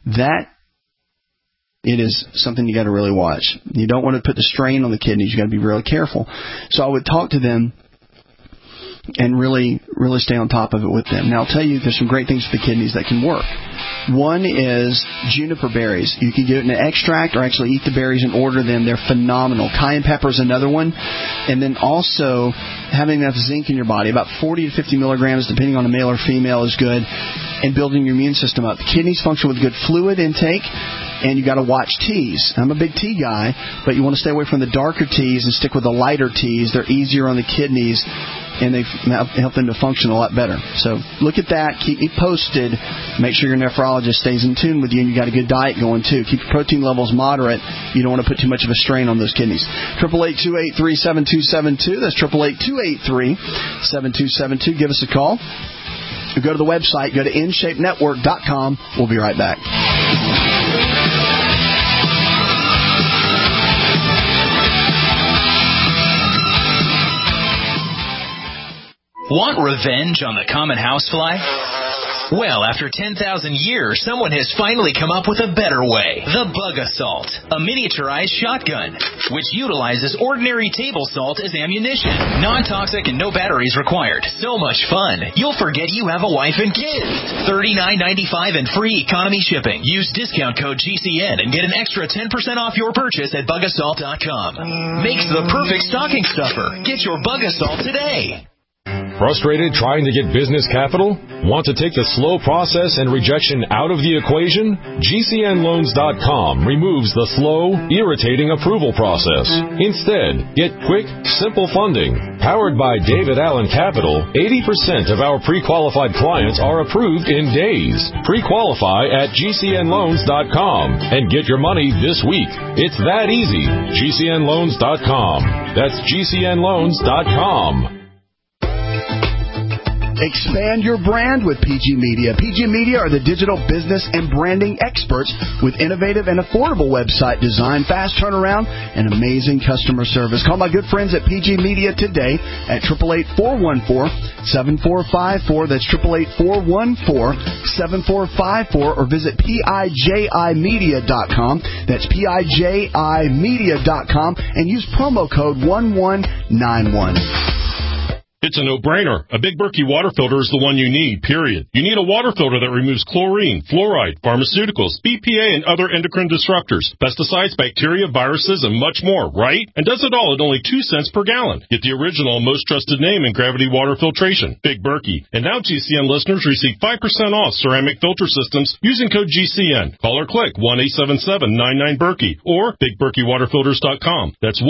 S4: it is something you got to really watch. You don't want to put the strain on the kidneys. You got to be really careful. So I would talk to them and really, really stay on top of it with them. Now, I'll tell you, there's some great things for the kidneys that can work. One is juniper berries. You can get it in an extract or actually eat the berries and order them. They're phenomenal. Cayenne pepper is another one. And then also having enough zinc in your body, about 40 to 50 milligrams, depending on a male or female, is good. And building your immune system up. The kidneys function with good fluid intake. And you got to watch teas. I'm a big tea guy, but you want to stay away from the darker teas and stick with the lighter teas. They're easier on the kidneys, and they help them to function a lot better. So look at that. Keep me posted Make sure your nephrologist stays in tune with you, and you got a good diet going, too. Keep your protein levels moderate. You don't want to put too much of a strain on those kidneys. 888-283-7272. That's 888-283-7272. Give us a call. Or go to the website. Go to InShapeNetwork.com. We'll be right back.
S18: Want revenge on the common housefly? Well, after 10,000 years, someone has finally come up with a better way. The Bug Assault, a miniaturized shotgun, which utilizes ordinary table salt as ammunition. Non-toxic and no batteries required. So much fun, you'll forget you have a wife and kids. $39.95 and free economy shipping. Use discount code GCN and get an extra 10% off your purchase at bugassault.com. Makes the perfect stocking stuffer. Get your Bug Assault today.
S19: Frustrated trying to get business capital? Want to take the slow process and rejection out of the equation? GCNloans.com removes the slow, irritating approval process. Instead, get quick, simple funding. Powered by David Allen Capital, 80% of our pre-qualified clients are approved in days. Pre-qualify at GCNloans.com and get your money this week. It's that easy. GCNloans.com. That's GCNloans.com.
S4: Expand your brand with PG Media. PG Media are the digital business and branding experts with innovative and affordable website design, fast turnaround, and amazing customer service. Call my good friends at PG Media today at 888-414-7454. That's 888-414-7454, or visit PIJImedia.com. That's PIJImedia.com, and use promo code 1191.
S20: It's a no-brainer. A Big Berkey water filter is the one you need, period. You need a water filter that removes chlorine, fluoride, pharmaceuticals, BPA, and other endocrine disruptors, pesticides, bacteria, viruses, and much more, right? And does it all at only 2 cents per gallon. Get the original, most trusted name in gravity water filtration, Big Berkey. And now GCN listeners receive 5% off ceramic filter systems using code GCN. Call or click 1-877-99-BERKEY or BigBerkeyWaterFilters.com. That's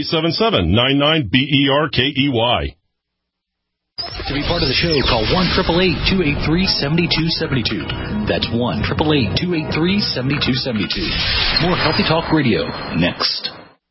S20: 1-877-99-BERKEY.
S8: To be part of the show, call 1-888-283-7272. That's 1-888-283-7272. More Healthy Talk Radio next.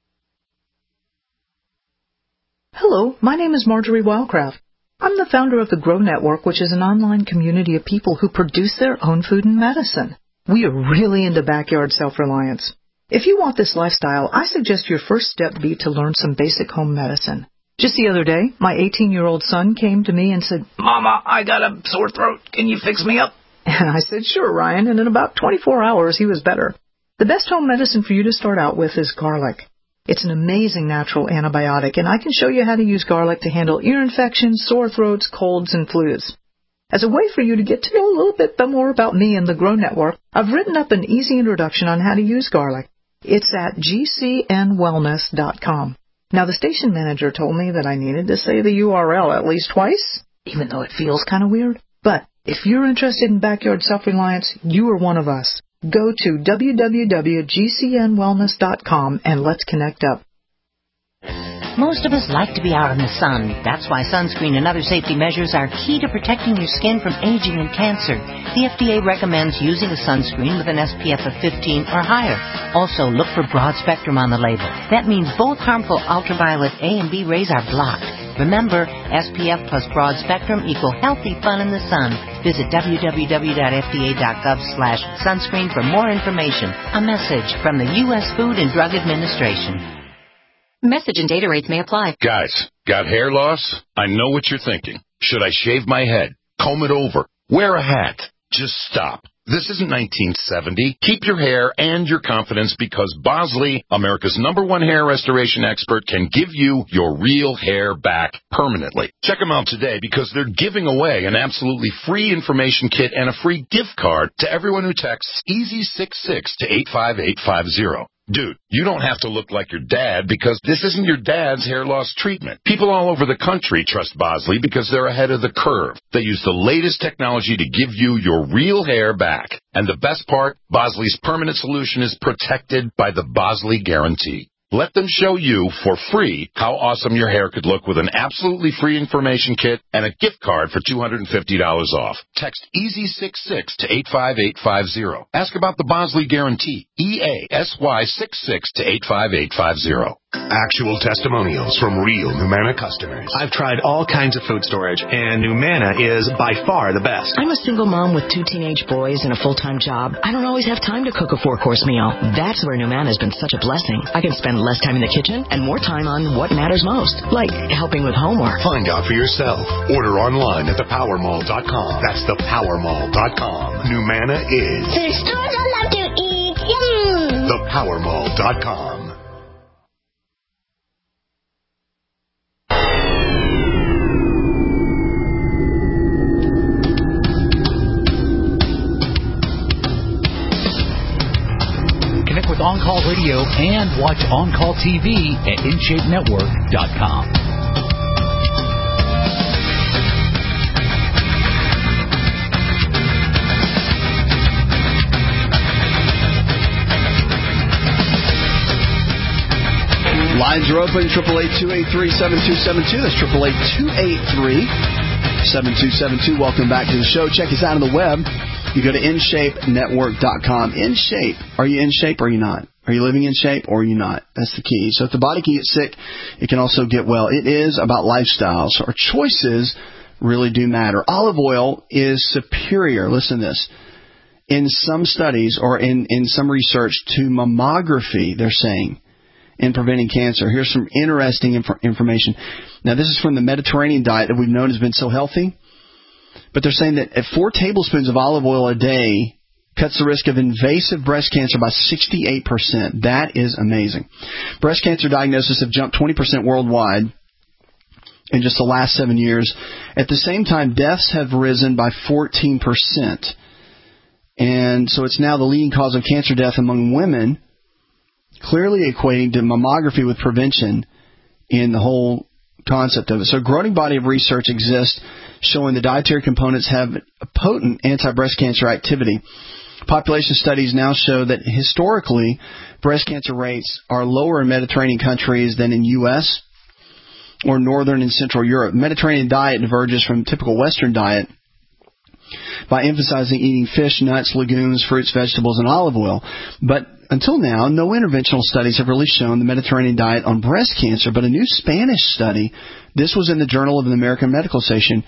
S21: Hello, my name is Marjorie Wildcraft. I'm the founder of the Grow Network, which is an online community of people who produce their own food and medicine. We are really into backyard self-reliance. If you want this lifestyle, I suggest your first step be to learn some basic home medicine. Just the other day, my 18-year-old son came to me and said, "Mama, I got a sore throat. Can you fix me up?" And I said, "Sure, Ryan," and in about 24 hours, he was better. The best home medicine for you to start out with is garlic. It's an amazing natural antibiotic, and I can show you how to use garlic to handle ear infections, sore throats, colds, and flus. As a way for you to get to know a little bit more about me and the Grow Network, I've written up an easy introduction on how to use garlic. It's at GCNwellness.com. Now, the station manager told me that I needed to say the URL at least twice, even though it feels kind of weird. But if you're interested in backyard self-reliance, you are one of us. Go to www.gcnwellness.com and let's connect up.
S22: Most of us like to be out in the sun. That's why sunscreen and other safety measures are key to protecting your skin from aging and cancer. The FDA recommends using a sunscreen with an SPF of 15 or higher. Also, look for broad spectrum on the label. That means both harmful ultraviolet A and B rays are blocked. Remember, SPF plus broad spectrum equal healthy fun in the sun. Visit www.fda.gov/sunscreen for more information. A message from the U.S. Food and Drug Administration.
S7: Message and data rates may apply.
S23: Guys, got hair loss? I know what you're thinking. Should I shave my head? Comb it over? Wear a hat? Just stop. This isn't 1970. Keep your hair and your confidence because Bosley, America's #1 hair restoration expert, can give you your real hair back permanently. Check them out today because they're giving away an absolutely free information kit and a free gift card to everyone who texts EASY66 to 85850. Dude, you don't have to look like your dad because this isn't your dad's hair loss treatment. People all over the country trust Bosley because they're ahead of the curve. They use the latest technology to give you your real hair back. And the best part, Bosley's permanent solution is protected by the Bosley Guarantee. Let them show you for free how awesome your hair could look with an absolutely free information kit and a gift card for $250 off. Text EASY66 to 85850. Ask about the Bosley Guarantee. EASY66 to 85850.
S15: Actual testimonials from real Numanna customers.
S1: I've tried all kinds of food storage, and Numanna is by far the best.
S2: I'm a single mom with 2 teenage boys and a full-time job. I don't always have time to cook a 4-course meal. That's where Numanna has been such a blessing. I can spend less time in the kitchen and more time on what matters most, like helping with homework.
S15: Find out for yourself. Order online at thepowermall.com. That's thepowermall.com. Numanna is...
S3: Food stores I love to eat. Yum!
S15: Thepowermall.com.
S8: With On-Call Radio and watch On-Call TV at InShapeNetwork.com.
S4: Lines are open, 888-283-7272. That's 888-283-7272. Welcome back to the show. Check us out on the web. You go to InShapeNetwork.com. In shape. Are you in shape or are you not? Are you living in shape or are you not? That's the key. So if the body can get sick, it can also get well. It is about lifestyle. So our choices really do matter. Olive oil is superior, listen to this, in some studies or in some research to mammography, they're saying, in preventing cancer. Here's some interesting information. Now, this is from the Mediterranean diet that we've known has been so healthy. But they're saying that 4 tablespoons of olive oil a day cuts the risk of invasive breast cancer by 68%. That is amazing. Breast cancer diagnoses have jumped 20% worldwide in just the last 7 years. At the same time, deaths have risen by 14%. And so it's now the leading cause of cancer death among women, clearly equating to mammography with prevention in the whole concept of it. So a growing body of research exists showing the dietary components have a potent anti-breast cancer activity. Population studies now show that historically, breast cancer rates are lower in Mediterranean countries than in U.S. or Northern and Central Europe. Mediterranean diet diverges from typical Western diet by emphasizing eating fish, nuts, legumes, fruits, vegetables, and olive oil. But until now, no interventional studies have really shown the Mediterranean diet on breast cancer, but a new Spanish study, this was in the Journal of the American Medical Association,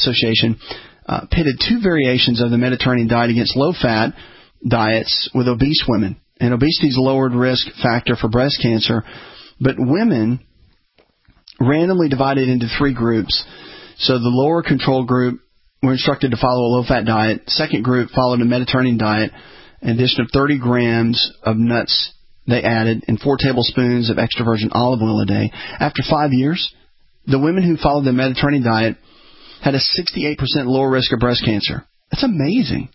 S4: pitted 2 variations of the Mediterranean diet against low-fat diets with obese women. And obesity is a lowered risk factor for breast cancer, but women randomly divided into 3 groups. So the lower control group were instructed to follow a low-fat diet. Second group followed a Mediterranean diet. In addition of 30 grams of nuts they added and 4 tablespoons of extra virgin olive oil a day. After 5 years, the women who followed the Mediterranean diet had a 68% lower risk of breast cancer. That's amazing.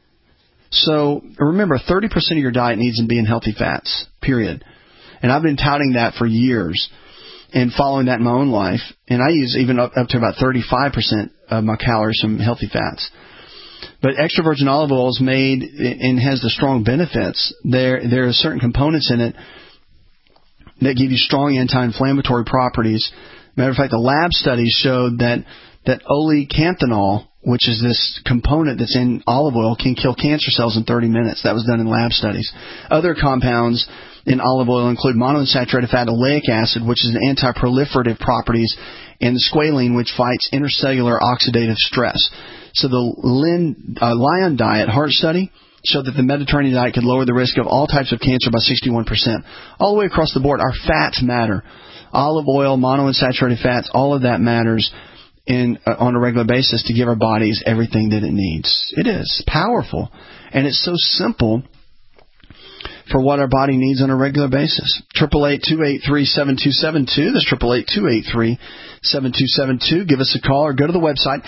S4: So remember, 30% of your diet needs to be in healthy fats, period. And I've been touting that for years and following that in my own life. And I use even up to about 35% of my calories from healthy fats. But extra virgin olive oil is made and has the strong benefits. There are certain components in it that give you strong anti-inflammatory properties. Matter of fact, the lab studies showed that olecanthonol, which is this component that's in olive oil, can kill cancer cells in 30 minutes. That was done in lab studies. Other compounds in olive oil include monounsaturated fat oleic acid, which is an anti-proliferative properties, and the squalene, which fights intercellular oxidative stress. So the Lion Diet Heart Study showed that the Mediterranean diet could lower the risk of all types of cancer by 61%. All the way across the board, our fats matter. Olive oil, monounsaturated fats, all of that matters on a regular basis to give our bodies everything that it needs. It is powerful, and it's so simple for what our body needs on a regular basis. 888-283-7272. That's 888-283-7272. Give us a call or go to the website,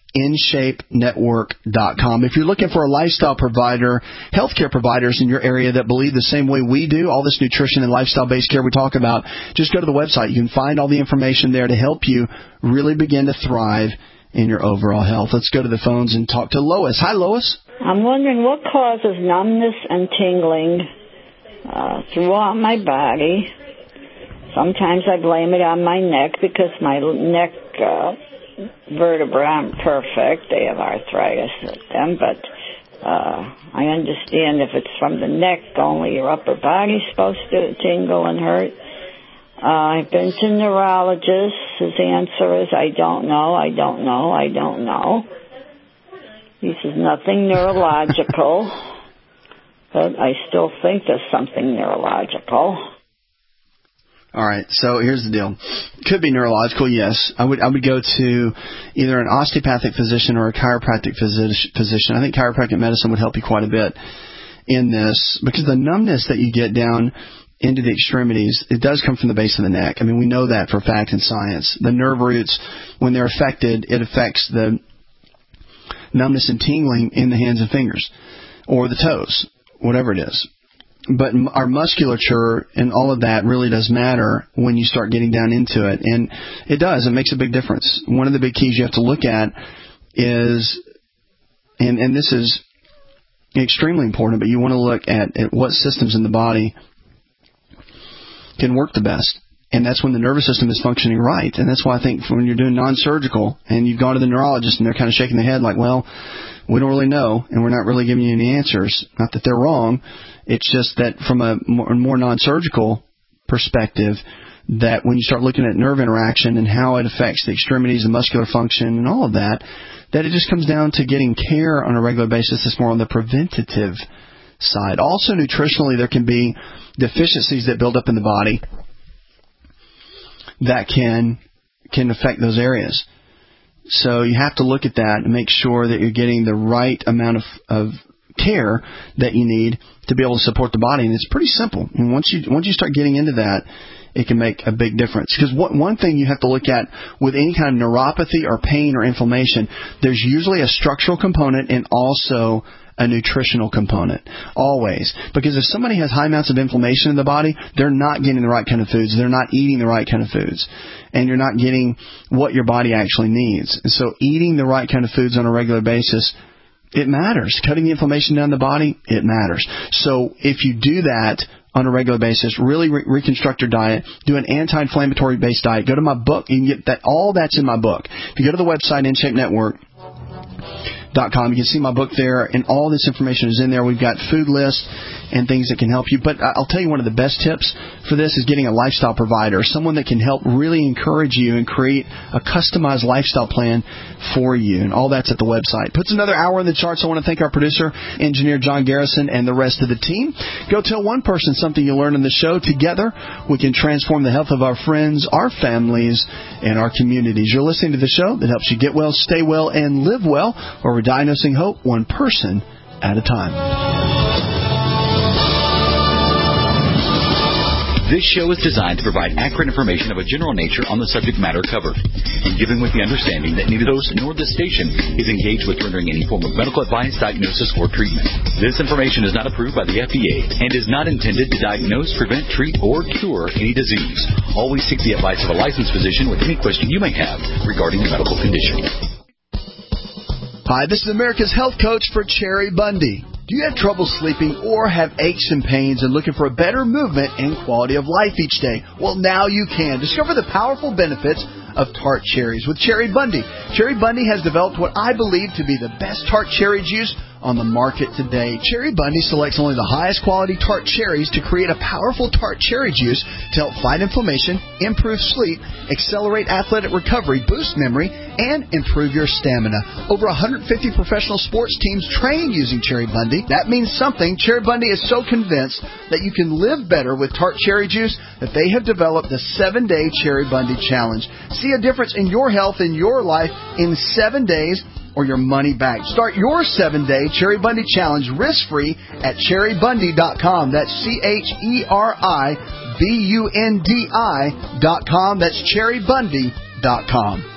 S4: InShapeNetwork.com. If you're looking for a lifestyle provider, healthcare providers in your area that believe the same way we do, all this nutrition and lifestyle-based care we talk about, just go to the website. You can find all the information there to help you really begin to thrive in your overall health. Let's go to the phones and talk to Lois. Hi, Lois.
S24: I'm wondering what causes numbness and tingling throughout my body.
S5: Sometimes I blame it on my neck because my neck vertebrae aren't perfect. They have arthritis with them, but I understand if it's from the neck, only your upper body's supposed to tingle and hurt. I've been to neurologists. His answer is, I don't know. He says nothing neurological, but I still think there's something neurological.
S4: All right, so here's the deal. Could be neurological, yes. I would go to either an osteopathic physician or a chiropractic physician. I think chiropractic medicine would help you quite a bit in this, because the numbness that you get down into the extremities, it does come from the base of the neck. I mean, we know that for a fact in science. The nerve roots, when they're affected, it affects the numbness and tingling in the hands and fingers or the toes, whatever it is. But our musculature and all of that really does matter when you start getting down into it. And it does. It makes a big difference. One of the big keys you have to look at is, and this is extremely important, but you want to look at what systems in the body can work the best. And that's when the nervous system is functioning right. And that's why I think when you're doing non-surgical and you've gone to the neurologist and they're kind of shaking their head like, well, we don't really know and we're not really giving you any answers. Not that they're wrong. It's just that from a more non-surgical perspective, that when you start looking at nerve interaction and how it affects the extremities, the muscular function and all of that, that it just comes down to getting care on a regular basis that's more on the preventative side. Also, nutritionally, there can be deficiencies that build up in the body that can affect those areas. So you have to look at that and make sure that you're getting the right amount of care that you need to be able to support the body. And it's pretty simple. And once you start getting into that, it can make a big difference. Because one thing you have to look at with any kind of neuropathy or pain or inflammation, there's usually a structural component and also a nutritional component, always. Because if somebody has high amounts of inflammation in the body, they're not getting the right kind of foods. They're not eating the right kind of foods. And you're not getting what your body actually needs. And so eating the right kind of foods on a regular basis, it matters. Cutting the inflammation down the body, it matters. So if you do that on a regular basis, really reconstruct your diet, do an anti-inflammatory based diet, go to my book. You can get that. All that's in my book. If you go to the website, InShapeNetwork.com. You can see my book there, and all this information is in there. We've got food lists and things that can help you. But I'll tell you, one of the best tips for this is getting a lifestyle provider, someone that can help really encourage you and create a customized lifestyle plan for you. And all that's at the website. Puts another hour in the charts. I want to thank our producer, engineer John Garrison, and the rest of the team. Go tell one person something you learned in the show. Together, we can transform the health of our friends, our families, and our communities. You're listening to the show that helps you get well, stay well, and live well, where we're diagnosing hope one person at a time.
S8: This show is designed to provide accurate information of a general nature on the subject matter covered, and given with the understanding that neither host nor the station is engaged with rendering any form of medical advice, diagnosis, or treatment. This information is not approved by the FDA and is not intended to diagnose, prevent, treat, or cure any disease. Always seek the advice of a licensed physician with any question you may have regarding a medical condition.
S4: Hi, this is America's Health Coach for Cherry Bundy. Do you have trouble sleeping or have aches and pains and looking for a better movement and quality of life each day? Well, now you can. Discover the powerful benefits of tart cherries with Cherry Bundy. Cherry Bundy has developed what I believe to be the best tart cherry juice on the market today. Cherry Bundy selects only the highest quality tart cherries to create a powerful tart cherry juice to help fight inflammation, improve sleep, accelerate athletic recovery, boost memory, and improve your stamina. Over 150 professional sports teams train using Cherry Bundy. That means something. Cherry Bundy is so convinced that you can live better with tart cherry juice that they have developed the 7-Day Cherry Bundy Challenge. See a difference in your health and your life in 7 days, or your money back. Start your 7-Day Cherry Bundy Challenge risk-free at CherryBundy.com. That's CherryBundi.com. That's CherryBundy.com.